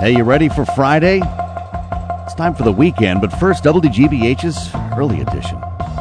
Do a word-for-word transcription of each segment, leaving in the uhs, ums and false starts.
Hey, you ready for Friday? It's time for the weekend, but first, W G B H's early edition.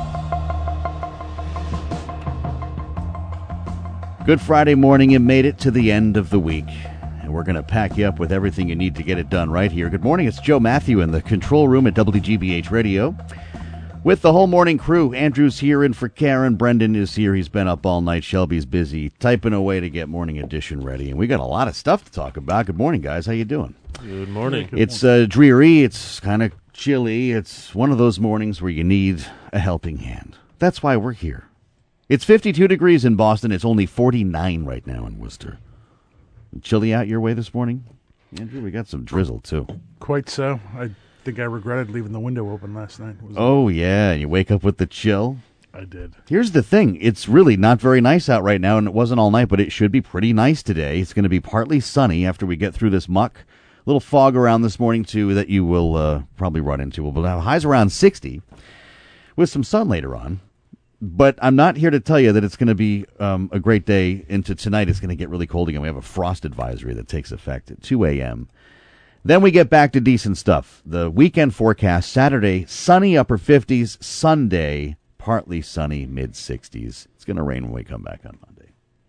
Good Friday morning, you made it to the end of the week, and we're going to pack you up with everything you need to get it done right here. Good morning, it's Joe Matthew in the control room at W G B H Radio. With the whole morning crew, Andrew's here in for Karen. Brendan is here. He's been up all night. Shelby's busy typing away to get morning edition ready. And we got a lot of stuff to talk about. Good morning, guys. How you doing? Good morning. It's uh, dreary. It's kind of chilly. It's one of those mornings where you need a helping hand. That's why we're here. It's fifty-two degrees in Boston. It's only forty-nine right now in Worcester. Chilly out your way this morning? Andrew, we got some drizzle, too. Quite so. I think I regretted leaving the window open last night. Was oh, yeah, and you wake up with the chill. I did. Here's the thing. It's really not very nice out right now, and it wasn't all night, but it should be pretty nice today. It's going to be partly sunny after we get through this muck. A little fog around this morning, too, that you will uh, probably run into. We'll have highs around sixty with some sun later on. But I'm not here to tell you that it's going to be um, a great day into tonight. It's going to get really cold again. We have a frost advisory that takes effect at two a.m., Then we get back to decent stuff. The weekend forecast, Saturday, sunny upper fifties. Sunday, partly sunny mid-sixties. It's going to rain when we come back on Monday.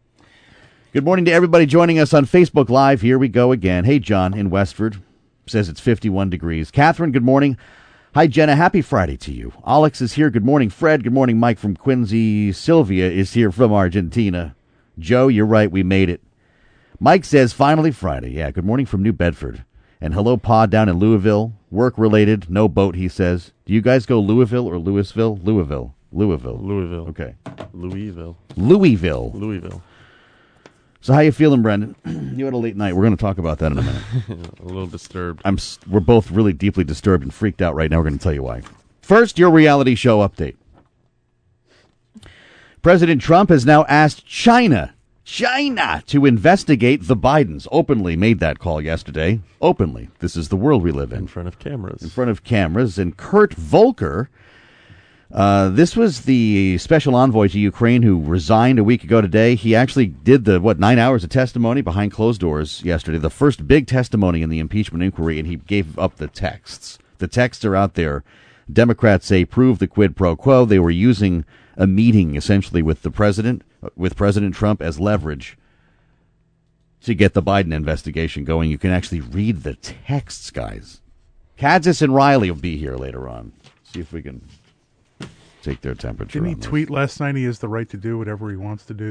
Good morning to everybody joining us on Facebook Live. Here we go again. Hey, John in Westford says it's fifty-one degrees. Catherine, good morning. Hi, Jenna. Happy Friday to you. Alex is here. Good morning, Fred. Good morning, Mike from Quincy. Sylvia is here from Argentina. Joe, you're right. We made it. Mike says, finally Friday. Yeah, good morning from New Bedford. And hello, Pa, down in Louisville. Work-related, no boat, he says. Do you guys go Louisville or Louisville? Louisville. Louisville. Louisville. Okay. Louisville. Louisville. Louisville. So how you feeling, Brendan? You had a late night. We're going to talk about that in a minute. A little disturbed. I'm. We're both really deeply disturbed and freaked out right now. We're going to tell you why. First, your reality show update. President Trump has now asked China China to investigate the Bidens. Openly made that call yesterday. Openly. This is the world we live in. In front of cameras. In front of cameras. And Kurt Volker, uh, this was the special envoy to Ukraine who resigned a week ago today. He actually did the, what, nine hours of testimony behind closed doors yesterday. The first big testimony in the impeachment inquiry, and he gave up the texts. The texts are out there. Democrats say prove the quid pro quo. They were using a meeting, essentially, with the president, with President Trump as leverage to get the Biden investigation going. You can actually read the texts, guys. Kadzis and Riley will be here later on. See if we can take their temperature. Didn't he on tweet last night he has the right to do whatever he wants to do?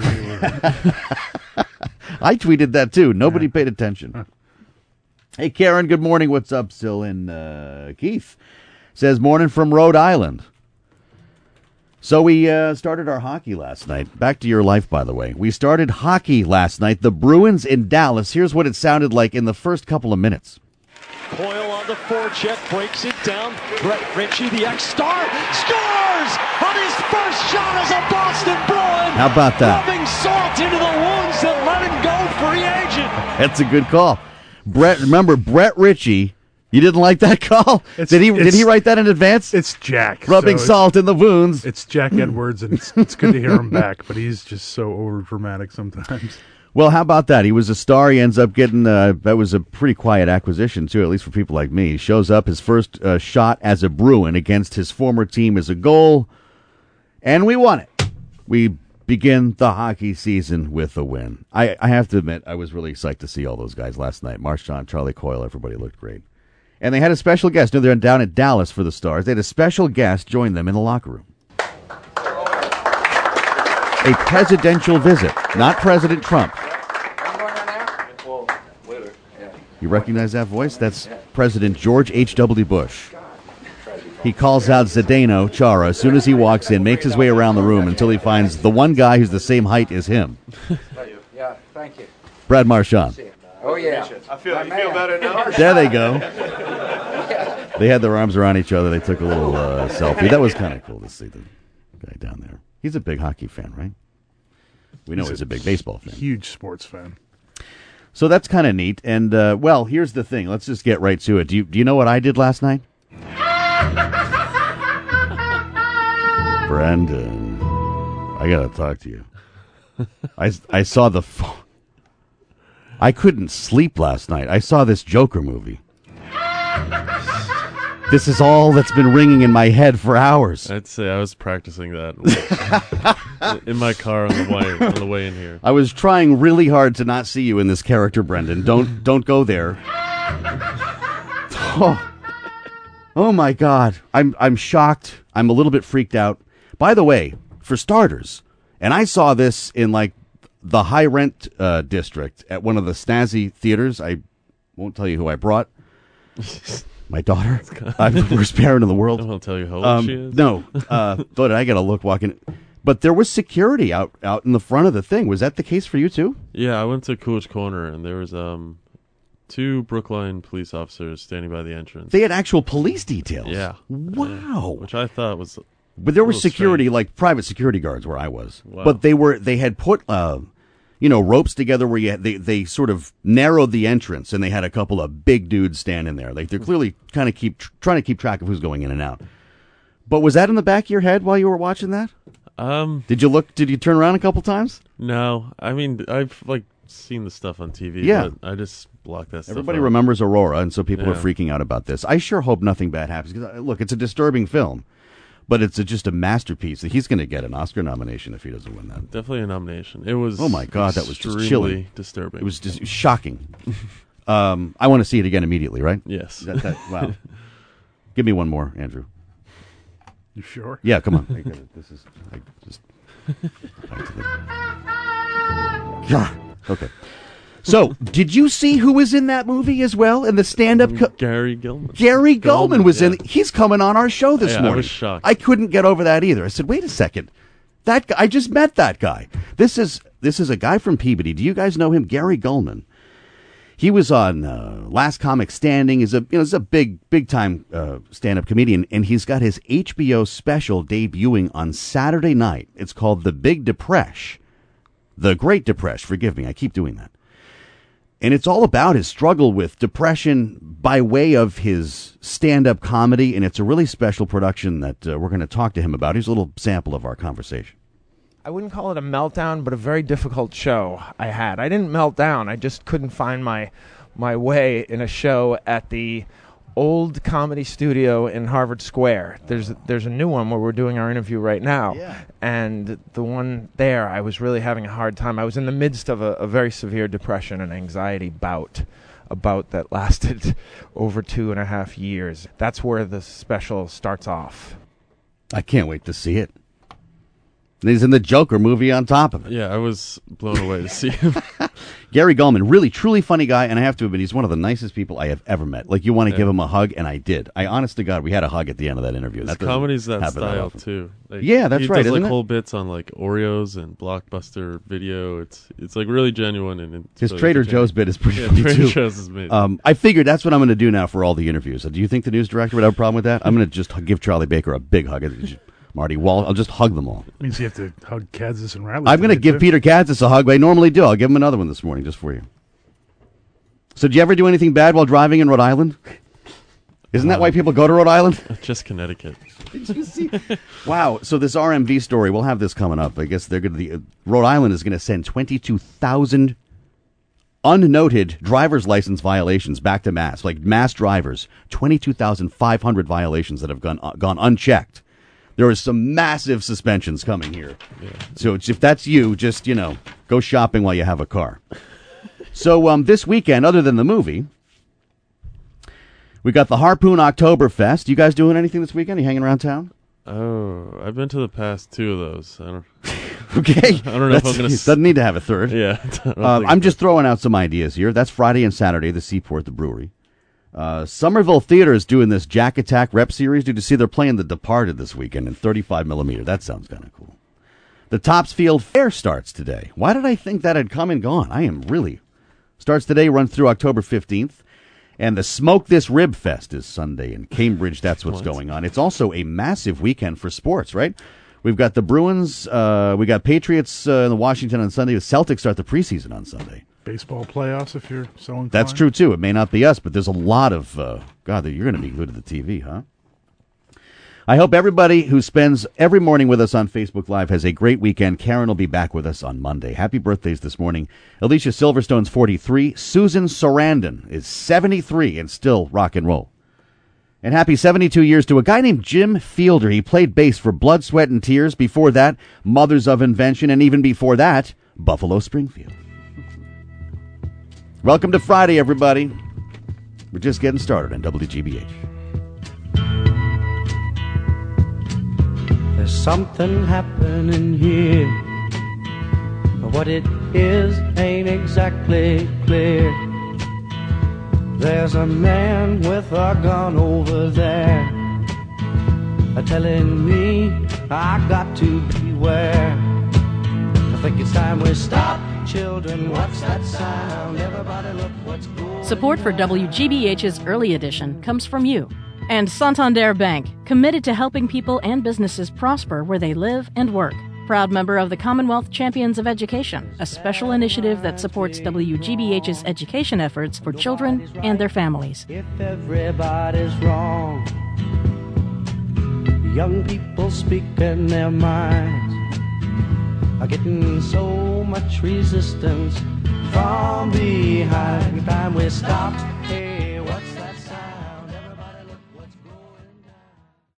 I tweeted that, too. Nobody Yeah. paid attention. Huh. Hey, Karen, good morning. What's up, still in uh, Keith? Says, morning from Rhode Island. So we uh, started our hockey last night. Back to your life, by the way. We started hockey last night. The Bruins in Dallas. Here's what it sounded like in the first couple of minutes. Coyle on the forecheck, breaks it down. Brett Ritchie, the X-Star, scores on his first shot as a Boston Bruin. How about that? Rubbing salt into the wounds that let him go free agent. That's a good call. Brett, remember, Brett Ritchie. You didn't like that call? It's, did he did he write that in advance? It's Jack. Rubbing so salt in the wounds. It's Jack Edwards, and it's, it's good to hear him back, but he's just so over-dramatic sometimes. Well, how about that? He was a star. He ends up getting, uh, that was a pretty quiet acquisition, too, at least for people like me. He shows up, his first uh, shot as a Bruin against his former team as a goal, and we won it. We begin the hockey season with a win. I, I have to admit, I was really psyched to see all those guys last night. Marchand, Charlie Coyle, everybody looked great. And they had a special guest. No, they're down at Dallas for the Stars. They had a special guest join them in the locker room. A presidential visit, not President Trump. You recognize that voice? That's President George H W. Bush. He calls out Zdeno Chara as soon as he walks in, makes his way around the room until he finds the one guy who's the same height as him. Yeah, thank you. Brad Marchand. Oh, yeah. I feel, you feel better now? There they go. They had their arms around each other. They took a little uh, selfie. That was kind of cool to see the guy down there. He's a big hockey fan, right? We know he's, he's a, a big baseball fan. Huge sports fan. So that's kind of neat. And, uh, well, here's the thing. Let's just get right to it. Do you, do you know what I did last night? Brendan, I got to talk to you. I, I saw the phone. I couldn't sleep last night. I saw this Joker movie. This is all that's been ringing in my head for hours. I'd say I was practicing that in my car on the way on the way in here. I was trying really hard to not see you in this character, Brendan. Don't don't go there. Oh, oh my God. I'm I'm shocked. I'm a little bit freaked out. By the way, for starters, and I saw this in like the high rent uh, district at one of the snazzy theaters. I won't tell you who I brought. My daughter. I'm the worst parent in the world. I won't tell you how old Um, she is. no, uh, thought I got to look walking. But there was security out, out in the front of the thing. Was that the case for you too? Yeah, I went to Coolidge Corner, and there was um two Brookline police officers standing by the entrance. They had actual police details. Yeah. Wow. Yeah, which I thought was. But there a was little security, strange. like private security guards where I was. Wow. But they were they had put uh, you know, ropes together where you had, they they sort of narrowed the entrance, and they had a couple of big dudes standing there. Like they're clearly kind of keep tr- trying to keep track of who's going in and out. But was that in the back of your head while you were watching that? Um, Did you look? Did you turn around a couple times? no, I mean I've like seen the stuff on T V. Yeah. but I just blocked that stuff. Everybody out. remembers Aurora, and so people are Yeah. freaking out about this. I sure hope nothing bad happens. Because look, it's a disturbing film, but it's a, just a masterpiece. He's going to get an Oscar nomination if he doesn't win that. Definitely a nomination. It was. Oh my God, that was just extremely chilling. Disturbing. It was just shocking. um, I want to see it again immediately. Right? Yes. That, that, wow. Give me one more, Andrew. You sure? Yeah, come on. I get it. This is I just. Back to the... Yeah. Okay. So, did you see who was in that movie as well? In the stand-up, co- Gary Gilman. Gary Gulman was yeah. in. He's coming on our show this Yeah, I morning. was shocked. I couldn't get over that either. I said, "Wait a second, that guy, I just met that guy. This is this is a guy from Peabody. Do you guys know him, Gary Gulman? He was on uh, Last Comic Standing. He's a you know he's a big big time uh, stand-up comedian, and he's got his H B O special debuting on Saturday night. It's called The Big Depresh, The Great Depresh. Forgive me, I keep doing that." And it's all about his struggle with depression by way of his stand-up comedy, and it's a really special production that uh, we're going to talk to him about. Here's a little sample of our conversation. I wouldn't call it a meltdown, but a very difficult show I had. I didn't melt down. I just couldn't find my my way in a show at the old comedy studio in Harvard Square. There's there's a new one where we're doing our interview right now. Yeah. And the one there, I was really having a hard time. I was in the midst of a, a very severe depression and anxiety bout, a bout that lasted over two and a half years. That's where the special starts off. I can't wait to see it. And he's in the Joker movie on top of it. Yeah, I was blown away to see him. Gary Gulman, really, truly funny guy, and I have to admit, he's one of the nicest people I have ever met. Like, you want to Yeah. give him a hug, and I did. I, honest to God, we had a hug at the end of that interview. His That doesn't comedy's that happen style often. too. Like, Yeah, that's he right, Does isn't like it? whole bits on like Oreos and Blockbuster Video. It's it's like really genuine and it's His really Trader entertaining. Joe's bit is pretty Yeah, funny, Trader too. Joe's is amazing. Um, I figured that's what I'm going to do now for all the interviews. Do you think the news director would have a problem with that? I'm going to just give Charlie Baker a big hug. Marty Wall, I'll just hug them all. Means you have to hug Kansas and Riley. I'm going to today, give too. Peter Katzis a hug, but I normally do. I'll give him another one this morning just for you. So, did you ever do anything bad while driving in Rhode Island? Isn't that why people go to Rhode Island? Just Connecticut. Did you see? Wow. So this R M V story, we'll have this coming up. I guess they're going to. Uh, Rhode Island is going to send twenty-two thousand unnoted driver's license violations back to Mass, like Mass drivers. twenty-two thousand five hundred violations that have gone uh, gone unchecked. There are some massive suspensions coming here. Yeah. So it's, if that's you, just, you know, go shopping while you have a car. So um, this weekend, other than the movie, we got the Harpoon Oktoberfest. You guys doing anything this weekend? Are you hanging around town? Oh, I've been to the past two of those. I don't. Okay. I don't know if I'm That's- gonna s- Doesn't need to have a third. Yeah. I don't Um, think I'm so. just throwing out some ideas here. That's Friday and Saturday, the Seaport, the brewery. Uh, Somerville Theater is doing this Jack Attack rep series. Did you see they're playing The Departed this weekend in thirty-five millimeter? That sounds kind of cool. The Topsfield Fair starts today. Why did I think that had come and gone? I am really... Starts today, runs through October fifteenth. And the Smoke This Rib Fest is Sunday in Cambridge. That's what's What? going on. It's also a massive weekend for sports, right? We've got the Bruins. Uh, we got Patriots uh, in the Washington on Sunday. The Celtics start the preseason on Sunday. Baseball playoffs if you're so inclined. That's true, too. It may not be us, but there's a lot of... Uh, God, you're going to be glued to the T V, huh? I hope everybody who spends every morning with us on Facebook Live has a great weekend. Karen will be back with us on Monday. Happy birthdays this morning. Alicia Silverstone's forty-three. Susan Sarandon is seventy-three and still rock and roll. And happy seventy-two years to a guy named Jim Fielder. He played bass for Blood, Sweat, and Tears. Before that, Mothers of Invention. And even before that, Buffalo Springfield. Welcome to Friday, everybody. We're just getting started on W G B H. There's something happening here, but what it is ain't exactly clear. There's a man with a gun over there, telling me I got to beware. I think it's time we stop. Children, what's that sound? Everybody look what's going on. Support for W G B H's Early Edition comes from you and Santander Bank, committed to helping people and businesses prosper where they live and work. Proud member of the Commonwealth Champions of Education, a special initiative that supports W G B H's education efforts for children and their families. If everybody's wrong, young people speaking their minds are getting so much resistance from behind. Time we stop. Hey.